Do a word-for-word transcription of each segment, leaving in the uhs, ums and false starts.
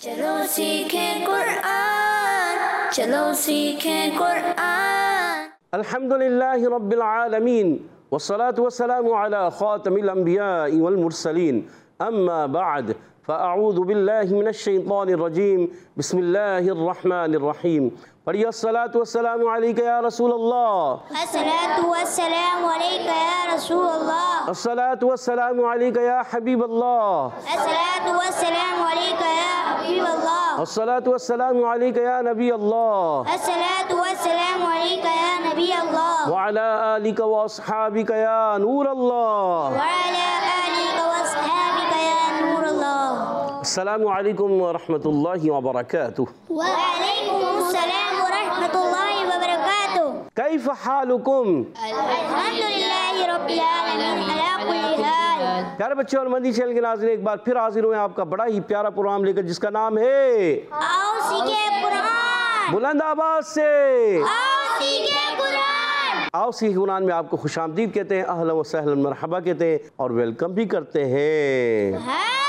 چلو سیکھیں قرآن، چلو سیکھیں قرآن۔ الحمدللہ رب العالمین والصلاة والسلام علی خاتم الانبیاء والمرسلین، اما بعد فاعوذ باللہ من الشیطان الرجیم، بسم اللہ الرحمن الرحیم۔ پڑھیے الصلاة والسلام علیکہ یا رسول اللہ، الصلاة والسلام علیکہ یا رسول اللہ، الصلاة والسلام علیکہ یا حبیب اللہ، الصلاة والسلام علیکہ یا حبیب اللہ، الصلاة والسلام علیکہ یا نبی اللہ، الصلاة والسلام علیکہ یا نبی اللہ، وعلی آلک واصحابک یا نور اللہ، وعلی آلک واصحابک یا نور اللہ۔ السلام علیکم ورحمۃ اللہ وبرکاتہ۔ وعلیکم السلام ورحمۃ اللہ وبرکاتہ۔ کیف حالکم؟ الحمدللہ رب العالمین علی کل حال۔ پیارے بچے اور مدنی چینل کے ناظرین، ایک بار پھر حاضر ہوئے ہیں آپ کا بڑا ہی پیارا پروگرام لے کر، جس کا نام ہے آؤ سیکھیں قرآن، بلند آواز سے آؤ سیکھیں قرآن۔ آؤ سیکھیں قرآن میں آپ کو خوش آمدید کہتے ہیں، اہلا و سہلا مرحبا کہتے ہیں، اور ویلکم بھی کرتے ہیں۔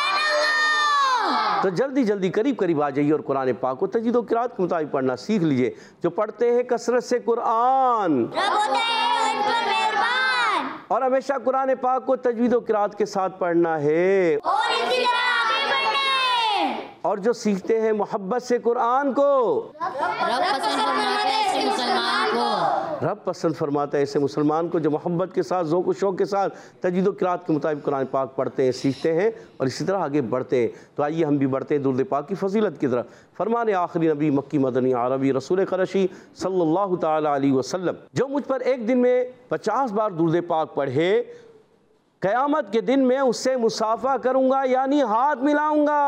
تو جلدی جلدی قریب قریب آ جائیے اور قرآن پاک کو تجوید و قرات کے مطابق پڑھنا سیکھ لیجئے۔ جو پڑھتے ہیں کثرت سے قرآن، رب ہوتا ہے ان پر مہربان، اور ہمیشہ قرآن پاک کو تجوید و قرات کے ساتھ پڑھنا ہے، اور اسی طرح آگے بڑھنا ہے۔ اور جو سیکھتے ہیں محبت سے قرآن کو، رب پسند فرماتا ہے ایسے مسلمان کو، رب پسند فرماتا ہے ایسے مسلمان کو جو محبت کے ساتھ، ذوق و شوق کے ساتھ تجوید و قرات کے مطابق قرآن پاک پڑھتے ہیں، سیکھتے ہیں، اور اسی طرح آگے بڑھتے ہیں۔ تو آئیے ہم بھی بڑھتے ہیں درود پاک کی فضیلت کی طرف۔ فرمان آخری نبی مکی مدنی عربی رسول قرشی صلی اللہ تعالی علیہ وسلم، جو مجھ پر ایک دن میں پچاس بار درود پاک پڑھے، قیامت کے دن میں اس سے مصافحہ کروں گا، یعنی ہاتھ ملاؤں گا۔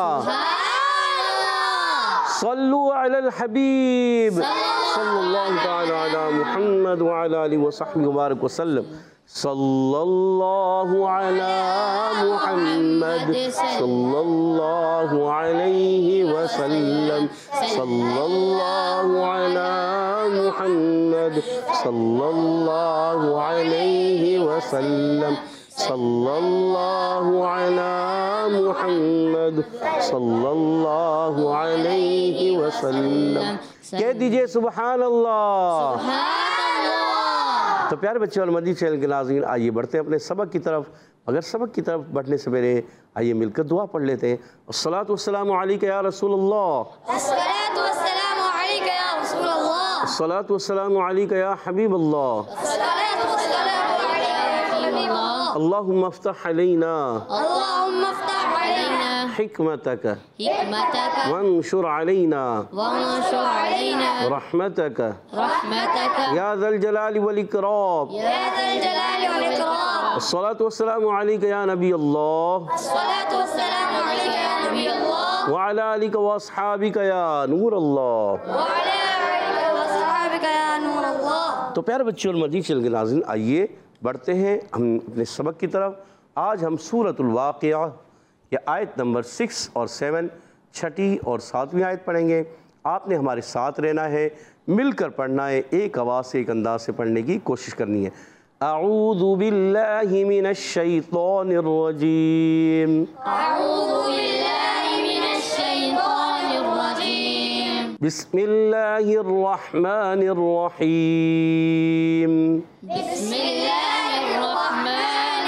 صلو علی الحبیب صلی اللہ تعالی علی محمد وعلی آلہ وصحبہ وبارک وسلم۔ صلی اللہ علی محمد صلی اللہ علیہ وسلم، صلی اللہ علی محمد صلی اللہ علیہ وسلم، صلی اللہ علی محمد صلی اللہ علیہ وسلم۔ کہہ دیجئے سبحان اللہ۔ تو پیارے بچے اور مدنی چینل کے ناظرین، آئیے بڑھتے ہیں اپنے سبق کی طرف، مگر سبق کی طرف بڑھنے سے پہلے آئیے مل کر دعا پڑھ لیتے ہیں۔ الصلاة والسلام علیکہ یا رسول اللہ، الصلاة والسلام علیکہ یا رسول اللہ، الصلاة والسلام علیکہ یا حبیب اللہ، الصلاة والسلام علیکہ یا حبیب اللہ۔ اللہم افتح علینا اللہم افتح علینا حکمتک حکمتک وانشر علینا وانشر علینا رحمتک رحمتک یا ذا الجلال والاکرام۔ یا ذا الجلال والاکرام۔ الصلاة والسلام علیکہ یا نبی اللہ، الصلاة والسلام علیکہ یا نبی اللہ، وعلی آلک واصحابک یا نور اللہ۔ وعلی آلک واصحابک یا نور اللہ۔ تو پیارے بچے اور مدنی چینل کے ناظرین، آئیے بڑھتے ہیں ہم اپنے سبق کی طرف۔ آج ہم سورۃ الواقعہ یا آیت نمبر سکس اور سیون، چھٹی اور ساتویں آیت پڑھیں گے۔ آپ نے ہمارے ساتھ رہنا ہے، مل کر پڑھنا ہے، ایک آواز سے ایک انداز سے پڑھنے کی کوشش کرنی ہے۔ اعوذ باللہ من الشیطان الرجیم، اعوذ باللہ من الشیطان الرجیم، بسم اللہ الرحمن الرحیم۔ بسم اللہ الرحمن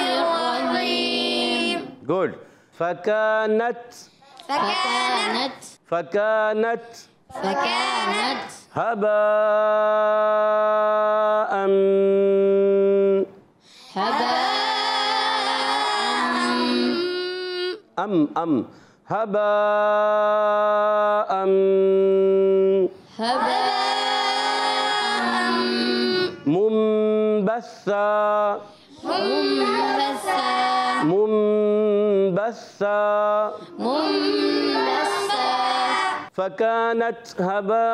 الرحیم۔ گڈ۔ فکانت فکانت فکانت فکانت ہباء ہباء ام ام ہباء ہباء منبثا منبثا منبثا منبثا فكانت هباء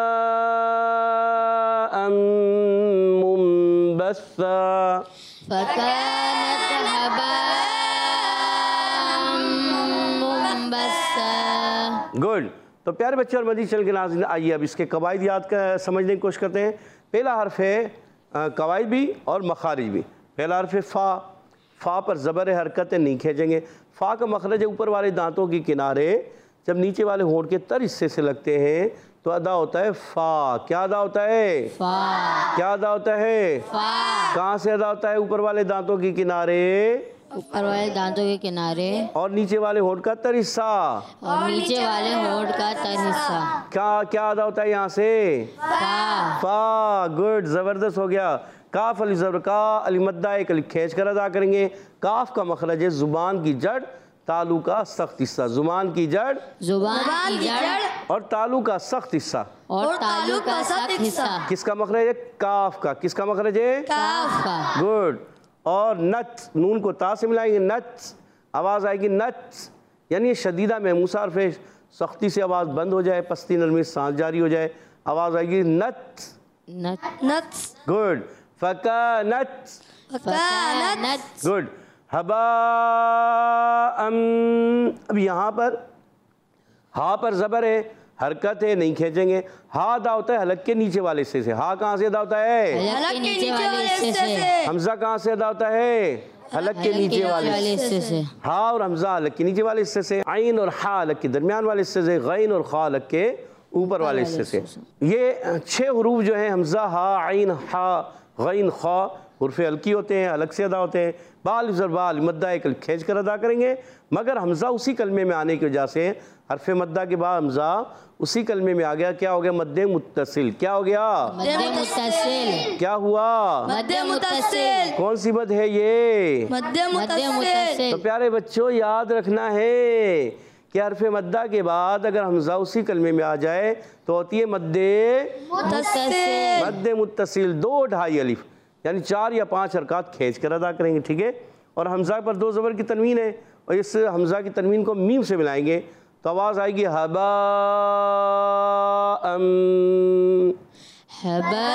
منبثا فكانت هباء منبثا۔ گڈ۔ تو پیارے بچے اور مدنی چینل کے ناظرین، آئیے اب اس کے قواعد یاد کر سمجھنے کی کوشش کرتے ہیں۔ پہلا حرف ہے قواعد بھی اور مخارج بھی۔ پہلا حرف ہے فا، فا پر زبر حرکت نہیں کھینچیں گے۔ فا کا مخرج ہے اوپر والے دانتوں کے کنارے جب نیچے والے ہونٹ کے تر حصے سے لگتے ہیں تو ادا ہوتا ہے فا. کیا ادا ہوتا ہے؟ فا. کیا ادا ہوتا ہے؟ فا. کہاں سے ادا ہوتا ہے؟ اوپر والے دانتوں کے کنارے اوپر والے دانتوں کے کنارے اور نیچے والے ہونٹ کا تر حصہ اور نیچے والے ہونٹ کا تر حصہ. کیا کیا ادا ہوتا ہے یہاں سے؟ فا. فا. گڈ، زبردست ہو گیا. کاف علی زبر کا علی مدہ ایک علی کھینچ کر ادا کریں گے. کاف کا مخرج ہے زبان کی جڑ، تالو کا سخت حصہ. زبان کی جڑ زبان کی جڑ اور تالو کا سخت حصہ. اور تالو کا سخت حصہ. کس کا مخرج ہے؟ کاف کا. کس کا مخرج ہے؟ کاف کا. گڈ. اور نت، نون کو تا سے ملائیں گے، نت آواز آئے گی نت، یعنی شدیدہ محموسہ حرف ہے، سختی سے آواز بند ہو جائے، پستی نرمی سے سانس جاری ہو جائے، آواز آئے گی نت. نت. نت. گڈ. فکانت. فکانت. گڈ. ہبا. اب یہاں پر ہا پر زبر ہے، حرکت ہے، نہیں کھینچیں گے. ہا ادا ہوتا ہے حلق کے نیچے والے حصے سے. ہا کہاں سے ادا ہوتا ہے؟ حلق کے نیچے والے حصے سے. حمزہ کہاں سے ادا ہوتا ہے؟ حلق کے نیچے والے حصے سے. ہا اور حمزہ حلق کے نیچے والے حصے سے. عین اور ہا حلق کے درمیان والے حصے سے. غین اور خا حلق کے اوپر والے حصے سے. یہ چھ حروف جو ہیں حمزہ، ہا، عین، ہا، غین، خا، حرف حلقی ہوتے ہیں، حلق سے ادا ہوتے ہیں. بال زر بال مدہ ایک کھینچ کر ادا کریں گے، مگر حمزہ اسی کلمے میں آنے کی وجہ سے حرف مدہ کے بعد حمزہ اسی کلمے میں آ گیا. کیا ہو گیا؟ مد متصل. کیا ہو گیا؟ مد متصل. کیا ہوا؟ مد متصل. کون سی مد ہے یہ؟ مد مد متصل. متصل. تو پیارے بچوں یاد رکھنا ہے کہ حرف مدہ کے بعد اگر حمزہ اسی کلمے میں آ جائے تو ہوتی ہے مد متصل. مد متصل. دو ڈھائی الف یعنی چار یا پانچ حرکات کھینچ کر ادا کریں گے. ٹھیک ہے. اور حمزہ پر دو زبر کی تنوین ہے اور اس حمزہ کی تنوین کو میم سے ملائیں گے تو آواز آئے گی ہبا. ہبا.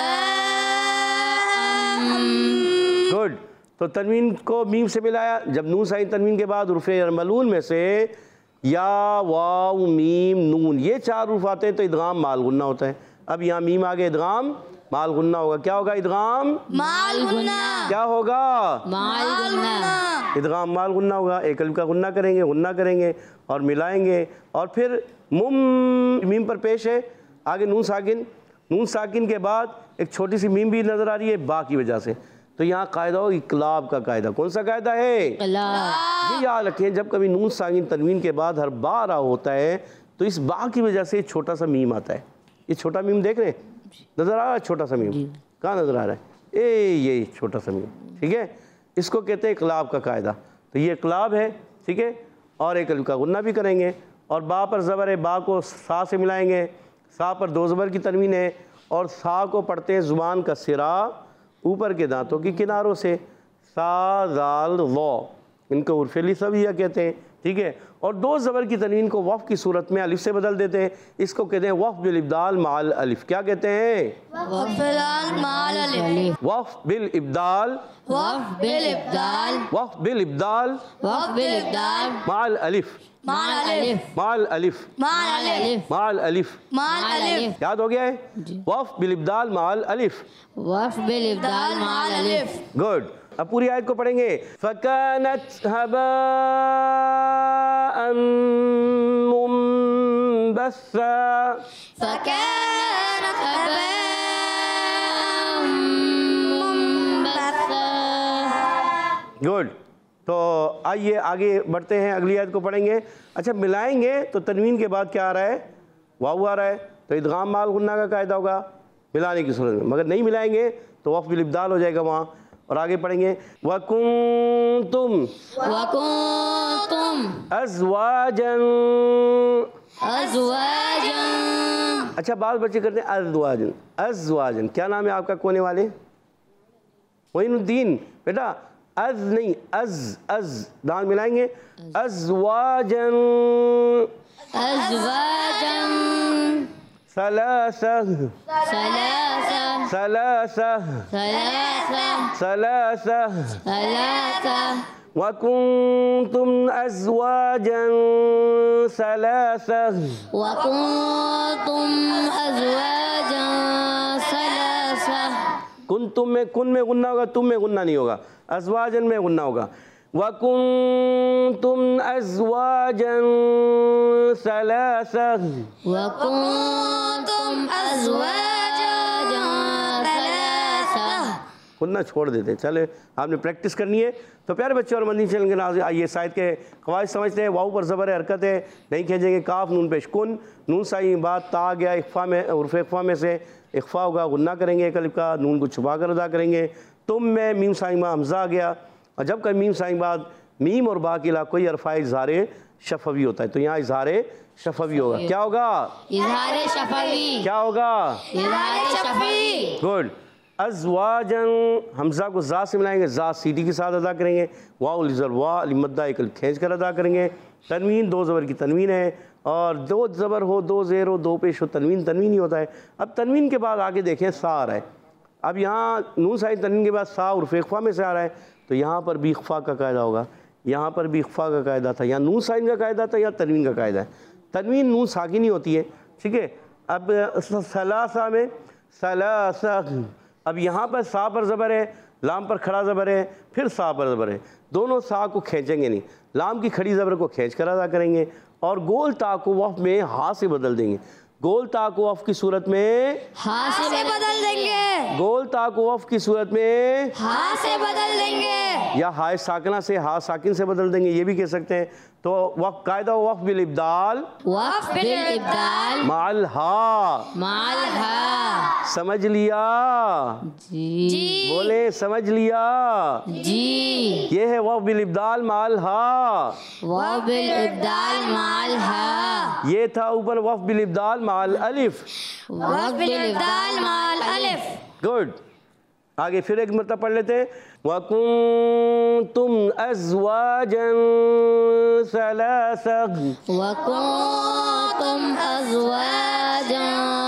گڈ. تو تنوین کو میم سے ملایا. جب نون ساکن تنوین کے بعد حروف یرملون میں سے یا، واو، میم، نون یہ چار حروف آتے ہیں تو ادغام مال غنہ ہوتا ہے. اب یہاں میم آگے ادغام مال غنہ ہوگا. کیا ہوگا؟ ادغام مال غنہ. کیا ہوگا؟ مال غنہ. ادغام مال غنہ ہوگا. ایک الف کا غنہ کریں گے، غنہ کریں گے اور ملائیں گے. اور پھر مم میم پر پیش ہے، آگے نون ساکن. نون ساکن کے بعد ایک چھوٹی سی میم بھی نظر آ رہی ہے با کی وجہ سے. تو یہاں قاعدہ ہو اقلاب کا قاعدہ. کون سا قاعدہ ہے؟ اقلاب. یہ یاد رکھیں جب کبھی نون ساکن تنوین کے بعد ہر با آ رہا ہوتا ہے تو اس با کی وجہ سے چھوٹا سا میم آتا ہے. یہ چھوٹا میم دیکھ رہے ہیں؟ نظر آ رہا ہے چھوٹا سا میم؟ کہاں نظر آ رہا ہے؟ اے یہ چھوٹا سا میم. ٹھیک ہے. اس کو کہتے ہیں اقلاب کا قاعدہ. تو یہ اقلاب ہے. ٹھیک ہے. اور ایک الف کا غنہ بھی کریں گے اور با پر زبر ہے، با کو سا سے ملائیں گے. سا پر دو زبر کی تنوین ہے اور سا کو پڑھتے ہیں زبان کا سرا اوپر کے دانتوں کی کناروں سے. سا، زال، ضو ان کو حرف لسبیہ کہتے ہیں. ٹھیک ہے. اور دو زبر کی تنوین کو وقف کی صورت میں الف سے بدل دیتے ہیں. اس کو کہتے ہیں وقف بالابدال مع الالف. کیا کہتے ہیں؟ وفلان مال الف. وقف بالابدال. وقف بالابدال. وقف بالابدال وقف بالابدال مع الالف. مال الف. مع الالف. مال الف. مع الالف. مال الف. یاد ہو گیا ہے؟ وقف بالابدال مع الالف. وقف بالابدال مع الالف. گڈ. اب پوری آیت کو پڑھیں گے. فَكَانَتْ هَبَاءً مُنبَثًّا. فكانت هباء منبثا. گڈ. تو آئیے آگے بڑھتے ہیں، اگلی آیت کو پڑھیں گے. اچھا ملائیں گے تو تنوین کے بعد کیا آ رہا ہے؟ واو آ رہا ہے تو ادغام مال غنہ کا قاعدہ ہوگا ملانے کی صورت میں. مگر نہیں ملائیں گے تو وقف بالابدال ہو جائے گا وہاں. اور آگے پڑھیں گے وَكُنْتُمْ وَكُنْتُمْ أَزْوَاجًا. أَزْوَاجًا. اچھا بعض بچے کرتے ہیں ازواجن. ازواجن کیا نام ہے آپ کا کونے والے؟ معین الدین. بیٹا از نہیں، از از دان ملائیں گے. ازواجن. أزواجا. ثلاثة. ثلاثة. ثلاثة. ثلاثة. ثلاثة. ثلاثة. وكنتم أزواجا ثلاثة. وكنتم أزواجا ثلاثة. کنتم میں کن میں غنہ ہوگا، تم میں غنہ نہیں ہوگا. ازواجن میں غنہ ہوگا. وَكُنْتُمْ أَزْوَاجًا ثَلَاثَةً وَكُنْتُمْ أَزْوَاجًا ثَلَاثَةً. خودنا چھوڑ دیتے. چلے آپ نے پریکٹس کرنی ہے. تو پیارے بچے اور مدنی چینل کے ناظرین آئیے سائد کے قواعد سمجھتے ہیں. واؤ پر زبر ہے، حرکت ہے، نہیں کھینچیں گے. کاف نون پیش کن، نون سائی بات تا گیا اخفا میں، عرف اخفا میں سے اخفا ہوگا، غنہ کریں گے ایک الف کا، نون کو چھپا کر ادا کریں گے. تم میں میم سائی ما حمزہ آ گیا، اور جب کہ میم سائی بعد میم اور با کے علاوہ کوئی عرفہ اظہار شفوی ہوتا ہے، تو یہاں اظہار شفوی ہوگا. کیا ہوگا؟ اظہار شفوی. کیا ہوگا؟ اظہار شفوی. گڈ. ازواجن حمزہ کو زا سے ملائیں گے، زا سیٹی کے ساتھ ادا کریں گے. واو لزر وا لمدہ ایک کھینچ کر ادا کریں گے. تنوین دو زبر کی تنوین ہے، اور دو زبر ہو، دو زیر ہو، دو پیش ہو، تنوین تنوین ہی ہوتا ہے. اب تنوین کے بعد آگے دیکھیں سا آ رہا ہے. اب یہاں نون سائی تنوین کے بعد سا عرف اخفا میں سے آ رہا ہے، تو یہاں پر بھی اخفا کا قاعدہ ہوگا. یہاں پر بھی اخفا کا قاعدہ تھا. یہاں نون سائی کا قاعدہ تھا، یا تنوین کا قاعدہ ہے. تنوین نون ساکنی ہوتی ہے، ٹھیک ہے. اب ثلاثہ میں ثلاثہ، اب یہاں پر سا پر زبر ہے، لام پر کھڑا زبر ہے، پھر سا پر زبر ہے. دونوں سا کو کھینچیں گے نہیں، لام کی کھڑی زبر کو کھینچ کر ادا کریں گے، اور گول تا کو وقف میں ہا سے بدل دیں گے. گول تا کو وقف کی صورت میں ہاں سے بدل دیں گے. گول تا کو وقف کی صورت میں ہاں سے بدل دیں گے، یا ہائے ساکنہ سے ہا ساکن سے بدل دیں گے، یہ بھی کہہ سکتے ہیں. تو وقف قاعدہ وقف بالابدال وقف بالابدال مع الہا. مع الہا. سمجھ لیا؟ جی بولے سمجھ لیا؟ جی. یہ ہے وقف بالابدال مع الہا. وقف بالابدال مع الہا. یہ تھا اوپر وقف بالابدال مع الالف. وقف بالابدال مع الالف. گڈ. آگے پھر ایک مرتبہ پڑھ لیتے ہیں. وَكُنْتُمْ أَزْوَاجًا ثَلَاثَةً وَكُنْتُمْ أَزْوَاجًا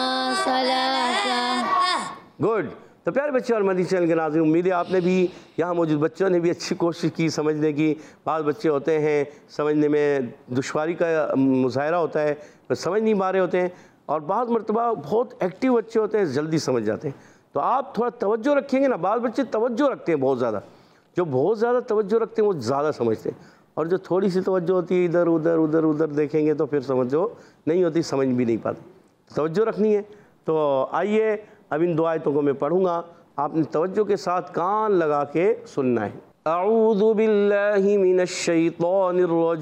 ثَلَاثَةً. گڈ. تو پیارے بچے اور مدنی چینل کے ناظرین، امید ہے آپ نے بھی، یہاں موجود بچوں نے بھی اچھی کوشش کی سمجھنے کی. بعض بچے ہوتے ہیں سمجھنے میں دشواری کا مظاہرہ ہوتا ہے، سمجھ نہیں پا رہے ہوتے ہیں، اور بعض مرتبہ بہت ایکٹیو بچے ہوتے ہیں، جلدی سمجھ جاتے ہیں. تو آپ تھوڑا توجہ رکھیں گے نا. بعض بچے توجہ رکھتے ہیں بہت زیادہ، جو بہت زیادہ توجہ رکھتے ہیں وہ زیادہ سمجھتے ہیں، اور جو تھوڑی سی توجہ ہوتی ہے ادھر ادھر ادھر ادھر دیکھیں گے تو پھر سمجھو نہیں ہوتی، سمجھ بھی نہیں پاتے. توجہ رکھنی ہے. تو آئیے اب ان دو آیتوں کو میں پڑھوں گا، آپ نے توجہ کے ساتھ کان لگا کے سننا ہے. اعوذ باللہ من الشیطان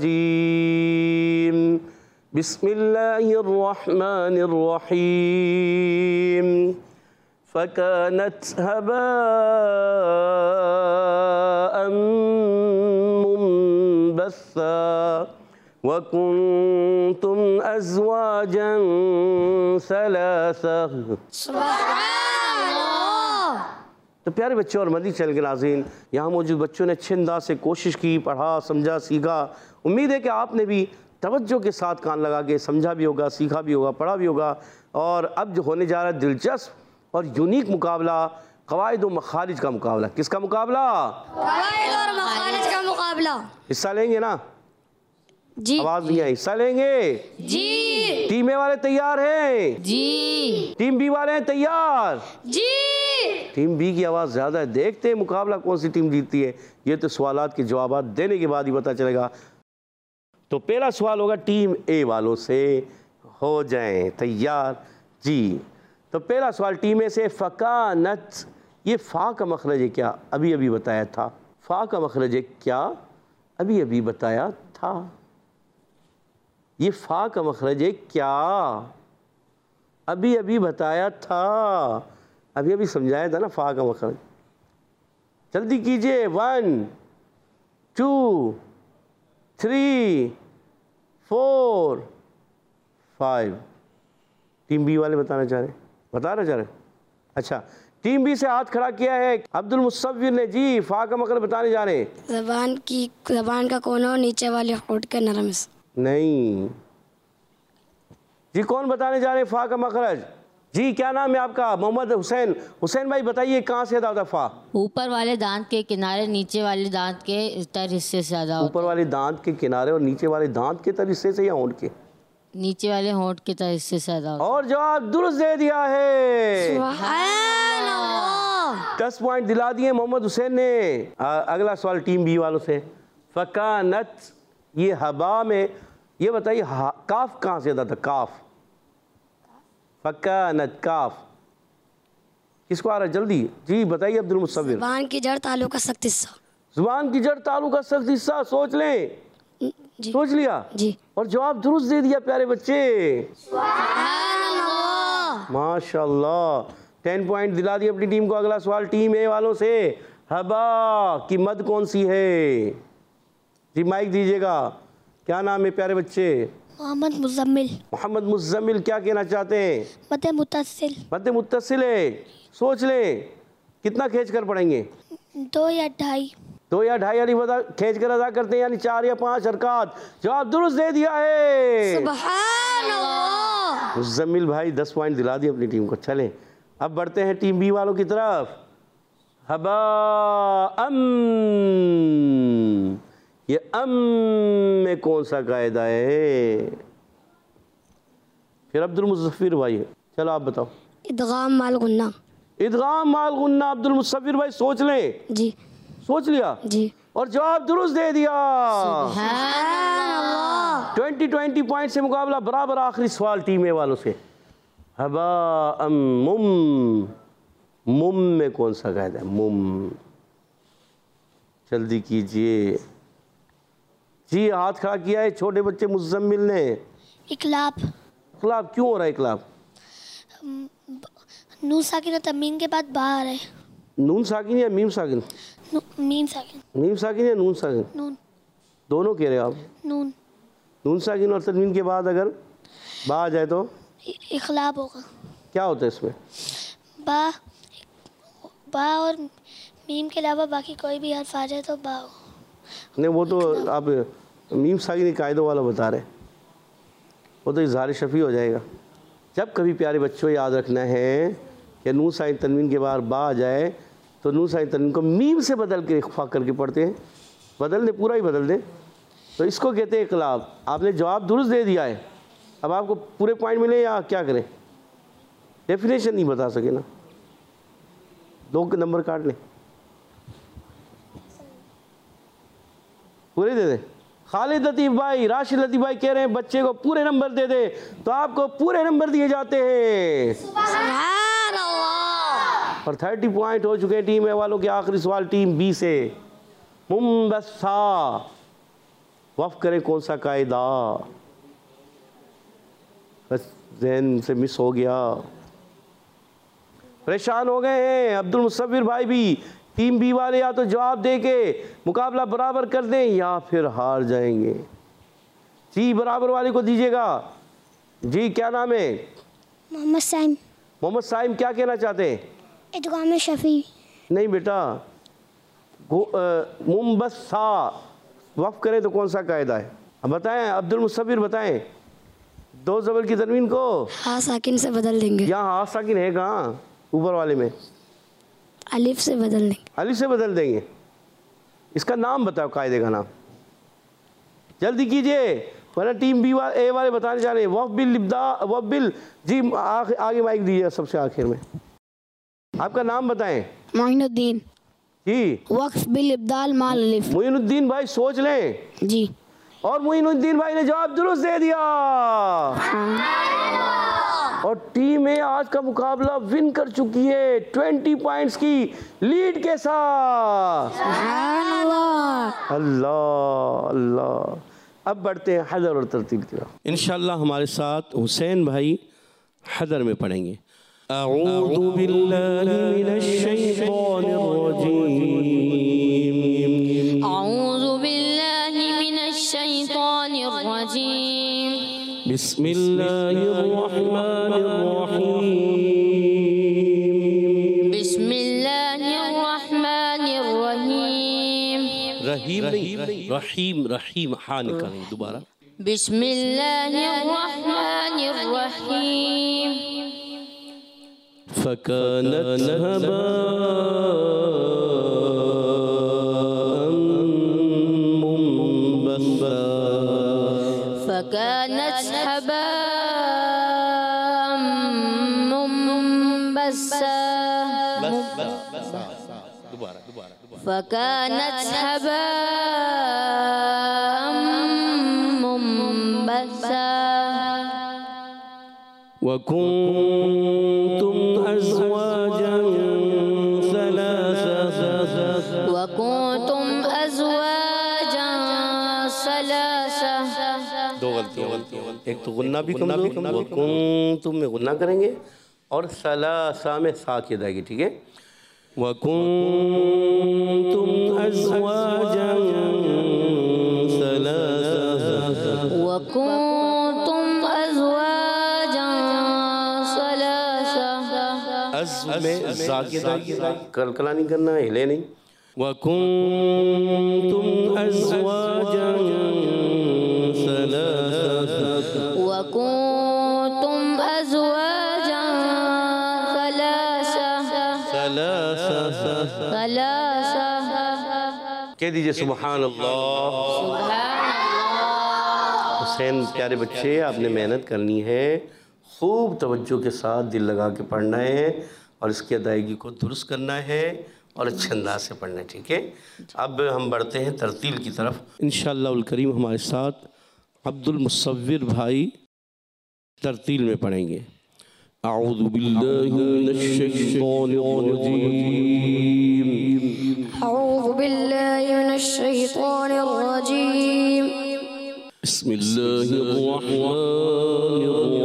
الرجیم، بسم اللہ الرحمن الرحیم. فَكَانَتْ هَبَاءً مُنبَثًّا وَكُنْتُمْ أَزْوَاجًا ثَلَاثَةً. سبحان اللہ. تو پیارے بچوں اور مدنی چینل کے ناظرین، یہاں موجود بچوں نے اچھے انداز سے کوشش کی، پڑھا، سمجھا، سیکھا. امید ہے کہ آپ نے بھی توجہ کے ساتھ کان لگا کے سمجھا بھی ہوگا، سیکھا بھی ہوگا، پڑھا بھی ہوگا. اور اب جو ہونے جا رہا ہے دلچسپ اور یونیک مقابلہ، قواعد و مخارج کا مقابلہ. کس کا مقابلہ؟ قواعد اور مخارج کا مقابلہ. حصہ لیں گے نا؟ جی آواز نہیں آئی. حصہ لیں گے؟ جی ٹیم اے والے تیار ہیں؟ جی ٹیم بی والے ہیں تیار؟ جی. ٹیم بی کی آواز زیادہ ہے. دیکھتے ہیں مقابلہ کون سی ٹیم جیتتی ہے. یہ تو سوالات کے جوابات دینے کے بعد ہی پتہ چلے گا. تو پہلا سوال ہوگا ٹیم اے والوں سے. ہو جائیں تیار جی. تو پہلا سوال ٹیم اے سے. فکانت، یہ فا کا مخرج ہے کیا؟ ابھی ابھی بتایا تھا. فا کا مخرج ہے کیا؟ ابھی ابھی بتایا تھا. یہ فا کا مخرج ہے کیا؟ ابھی ابھی بتایا تھا. ابھی ابھی سمجھایا تھا نا فا کا مخرج. جلدی کیجئے. One two three four five. Team B والے بتانا چاہ رہے ہیں؟ بتانا چاہ رہے ہیں؟ اچھا، ٹیم بی سے ہاتھ کھڑا کیا ہے عبد المصور نے. جی فا کا مخرج بتانے جا رہے ہیں. زبان کی زبان کا کونا نیچے والے ہونٹ کے نرم حصہ. نہیں جی. کون بتانے جا رہے ہیں فا کا مخرج؟ جی کیا نام ہے آپ کا؟ محمد حسین. حسین بھائی بتائیے کہاں سے ادا ہوتا ہے فا؟ اوپر والے دانت کے کنارے نیچے والے دانت کے تر حصے سے ادا ہوتا اوپر والے دانت کے کنارے اور نیچے والے دانت کے تر حصے سے یا ہونٹ کے؟ ہے. نیچے والے ہونٹ کے تر حصے سے ادا ہوتا اور جواب درست دے دیا ہے. سبحان اللہ. دس پوائنٹ دلا دیے محمد حسین نے. اگلا سوال ٹیم بی والوں سے. فکانت، یہ ہبا میں یہ بتائیے کاف کہاں سے آتا تھا؟ کاف، فکانت کاف کس کو آ رہا ہے جلدی؟ جی بتائیے عبد المصور۔ زبان کی جڑ تالو کا سخت حصہ۔ زبان کی جڑ تالو کا سخت حصہ، سوچ لیں، جی سوچ لیا جی اور جواب درست دے دیا پیارے بچے، سبحان اللہ۔ ماشاء اللہ، ٹین پوائنٹ دلا دی اپنی ٹیم کو۔ اگلا سوال ٹیم اے والوں سے، ہبا کی مد کون سی ہے؟ جی مائک دیجیے گا، کیا نام ہے پیارے بچے؟ محمد مزمل۔ محمد مزمل، کیا کہنا چاہتے ہیں؟ مد متصل۔ مد متصل ہے، سوچ لیں کتنا کھینچ کر پڑھیں گے؟ دو یا ڈھائی۔ دو یا ڈھائی والی وضع کھینچ کر ادا کرتے ہیں، یعنی چار یا پانچ حرکات۔ جواب درست دے دیا ہے، سبحان اللہ۔ مزمل بھائی دس پوائنٹ دلا دی اپنی ٹیم کو۔ چلیں اب بڑھتے ہیں ٹیم بی والوں کی طرف۔ ہبا ام، یہ ام میں کون سا قاعدہ ہے؟ پھر عبد المصور بھائی، چلو آپ بتاؤ۔ ادغام مال غنہ۔ ادغام مال غنہ، عبد المصور بھائی سوچ لیں، جی سوچ لیا جی اور جواب درست دے دیا۔ سبحان اللہ۔ ٹوینٹی ٹوینٹی پوائنٹ سے مقابلہ برابر۔ آخری سوال ٹیم اے والوں سے، ہبا ام مم، مم میں کون سا قاعدہ ہے؟ مم، جلدی کیجئے جی، ہاتھ کھڑا کیا ہے چھوٹے بچے مزمل نے۔ اقلاب۔ اقلاب کیوں ہو رہا ہے اقلاب؟ نون ساکن اور تنوین کے بعد با آ رہا ہے۔ نون ساکن یا میم ساکن؟ میم ساکن۔ میم ساکن یا نون ساکن؟ نون۔ دونوں کہہ رہے ہیں آپ؟ نون۔ نون ساکن اور تنوین کے بعد اگر با آ جائے تو اقلاب ہوگا۔ کیا ہوتا ہے اس میں؟ با با اور میم کے علاوہ باقی کوئی بھی حرف آ جائے تو با ہو۔ نہیں وہ تو آپ میم ساکن قاعدوں والا بتا رہے ہیں، وہ تو اظہار شفیع ہو جائے گا۔ جب کبھی پیارے بچوں یاد رکھنا ہے کہ نون ساکن تنوین کے بعد با آ جائے تو نون ساکن تنوین کو میم سے بدل کے اخفا کر کے پڑھتے ہیں، بدل دیں، پورا ہی بدل دیں، تو اس کو کہتے ہیں اقلاب۔ آپ نے جواب درست دے دیا ہے، اب آپ کو پورے پوائنٹ ملے یا کیا کریں؟ ڈیفینیشن نہیں بتا سکے نا، دو کے نمبر کاٹ لیں، پورے دے دیں۔ خالد لطیف بھائی، راشد لطیف بھائی کہہ رہے ہیں بچے کو پورے نمبر دے دے، تو آپ کو پورے نمبر دیے جاتے ہیں۔ سبحان اللہ۔ اور تھرٹی پوائنٹ ہو چکے ہیں ٹیم اے والوں کے۔ آخری سوال ٹیم بی سے، منبسا وقف کریں کون سا قاعدہ؟ بس ذہن سے مس ہو گیا، پریشان ہو گئے ہیں عبد المصور بھائی بھی۔ ٹیم بی والے یا تو جواب دے کے مقابلہ برابر کر دیں یا پھر ہار جائیں گے۔ جی برابر والے کو دیجیے گا۔ جی کیا نام ہے؟ محمد سائم۔ محمد سائم، کیا کہنا چاہتے ہیں؟ ادغام شفیع۔ نہیں بیٹا، منبسا وقف کریں تو کون سا قاعدہ ہے؟ اب بتائیں عبد المصور، بتائیں۔ دو زبر کی تنوین کو ہاں ساکن سے بدل دیں گے۔ یہاں ہاں ساکن ہے کہاں؟ اوپر والے میں الف سے بدل دیں گے۔ الف سے بدل دیں گے۔ اس کا نام بتاؤ، قاعدے کا نام جلدی کیجئے ورنہ ٹیم بی والے اے والے بتانے جا رہے ہیں۔ وقف بالابداء، وقف بال، جی آگے مائک دیجیے سب سے آخر میں، آپ کا نام بتائیں۔ معین الدین۔ جی وقف بالابدال مال الف۔ معین الدین بھائی سوچ لیں، جی اور معین الدین بھائی نے جواب درست دے دیا، اور ٹیم اے آج کا مقابلہ ون کر چکی ہے ٹوینٹی پوائنٹس کی لیڈ کے ساتھ۔ سبحان اللہ۔ اللہ اللہ۔ اب بڑھتے ہیں حضر اور ترتیل کی طرف۔ انشاءاللہ ہمارے ساتھ حسین بھائی حضر میں پڑھیں گے۔ اعوذ باللہ من الشیطان الرجیم، اعوذ باللہ من الشیطان الرجیم، بسم اللہ الرحمن الرحیم، بسم اللہ الرحمن الرحیم، رحیم نہیں، رحیم، رحیم ہاں نکالیں دوبارہ، بسم اللہ الرحمن الرحیم، فکانت ہباء منبثا، فكانت هباء منبثا، فكانت هباء منبثا وكنتم أزواجا ثلاثة وكنتم أزواجا ثلاثة دو غلطیاں ایک تو غنہ بھی کمزور وَكُنْتُم میں غنہ کریں گے اور ثلاثہ میں سا کی ادائیگی گی ٹھیک ہے وَكُنْتُمْ أَزْوَاجًا ثَلَاثَةً وكنتم أزواجا ثلاثة از میں زا کی ادائیگی کلکلا نہیں کرنا ہلے نہیں وَكُنْتُمْ أَزْوَاجًا وكنتم أزواجا ثلاثة ثلاثة کہہ دیجئے سبحان اللہ حسین پیارے بچے آپ نے محنت کرنی ہے خوب توجہ کے ساتھ دل لگا کے پڑھنا ہے اور اس کی ادائیگی کو درست کرنا ہے اور اچھے انداز سے پڑھنا ہے ٹھیک ہے اب ہم بڑھتے ہیں ترتیل کی طرف انشاءاللہ الکریم ہمارے ساتھ عبد المصور بھائی ترتیل میں پڑھیں گے اعوذ باللہ من الشیطان الرجیم أعوذ بالله من الشيطان الرجيم بسم اللہ الرحمن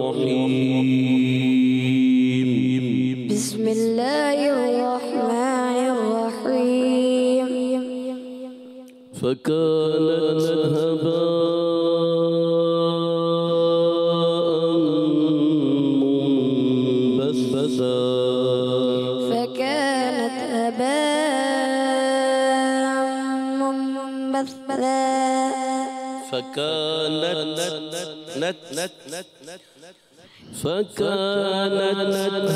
الرحیم بسم الله الرحمن الرحيم فكانت هباء منبثا فكانت هباء منبثا فكانت نت نت فكانت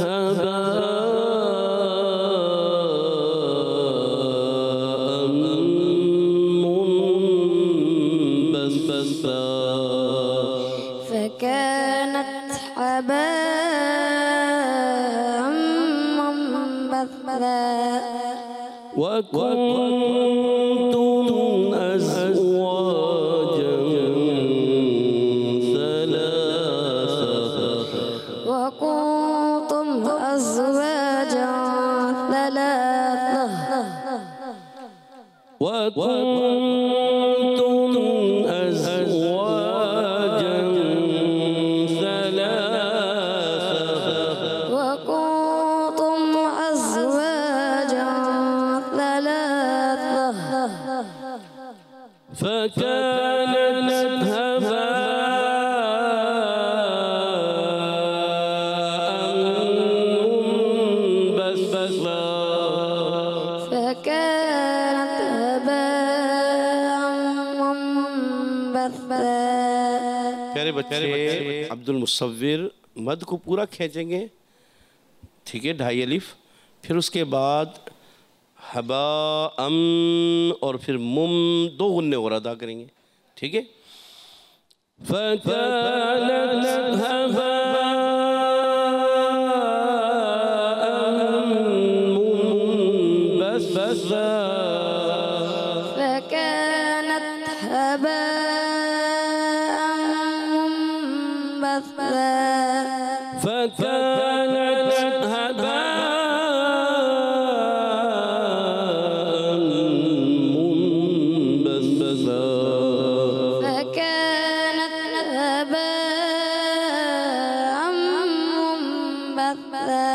هباء منبثا فكانت هباء منبثا وكنتم أزواجا ثلاثة وكنتم أزواجا ثلاثة وكنتم أزواجا ثلاثة وكنتم أزواجا ثلاثة فكانت هباء منبثا فكانت هباء منبثا پیارے بچے عبد المصور مد کو پورا کھینچیں گے ٹھیک ہے ڈھائی الف پھر اس کے بعد حبا ام اور پھر مم دو غنّے اور ادا کریں گے ٹھیک ہے فَكَانَتْ هَبَاءً مُنبَثًّا فكانت هباء منبثا فكانت هباء منبثا فكانت هباء منبثا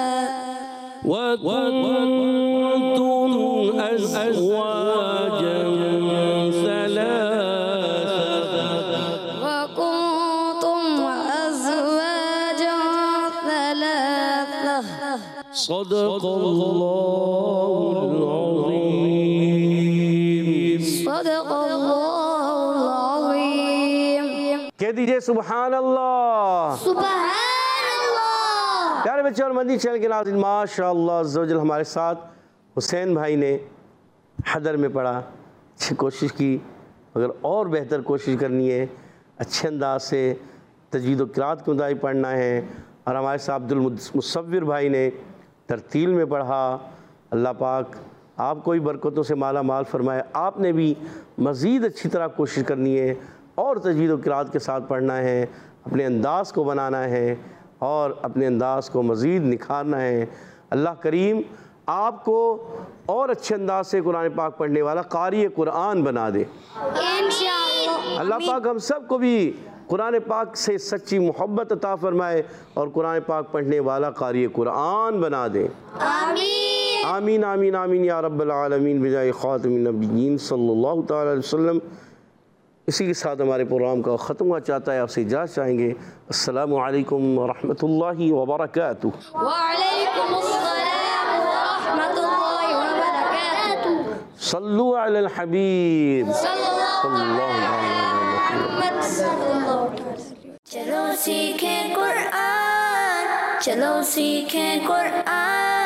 وكنتم أزواجا ثلاثة وكنتم أزواجا ثلاثة صدق الله العظيم صدق الله العظيم کہہ دیجئے سبحان اللہ سبحان اللہ پیارے بچے اور مدنی چینل کے ناظرین ماشاءاللہ عز و جل ہمارے ساتھ حسین بھائی نے حدر میں پڑھا اچھی کوشش کی اگر اور بہتر کوشش کرنی ہے اچھے انداز سے تجوید و قرات کے مطابق پڑھنا ہے اور ہمارے ساتھ عبد المصور بھائی نے ترتیل میں پڑھا اللہ پاک آپ کو بھی برکتوں سے مالا مال فرمائے. آپ نے بھی مزید اچھی طرح کوشش کرنی ہے اور تجوید و قرات کے ساتھ پڑھنا ہے, اپنے انداز کو بنانا ہے اور اپنے انداز کو مزید نکھارنا ہے. اللہ کریم آپ کو اور اچھے انداز سے قرآن پاک پڑھنے والا قاری قرآن بنا دے. انشاءاللہ. اللہ پاک ہم سب کو بھی قرآن پاک سے سچی محبت عطا فرمائے اور قرآن پاک پڑھنے والا قاری قرآن بنا دے. آمین. آمین آمین آمین یا رب العالمین بجائے خاتم النبیین صلی اللہ تعالی علیہ وسلم. اسی کے ساتھ ہمارے پروگرام کا ختم ہوا چاہتا ہے. آپ سے اجازت چاہیں گے. السلام علیکم ورحمۃ اللہ وبرکاتہ. وعلیکم السلام ورحمۃ اللہ وبرکاتہ. صلو علی الحبیب صلی اللہ علیہ محمد صلی اللہ علیہ وسلم. چلو سیکھیں قرآن، چلو سیکھیں قرآن.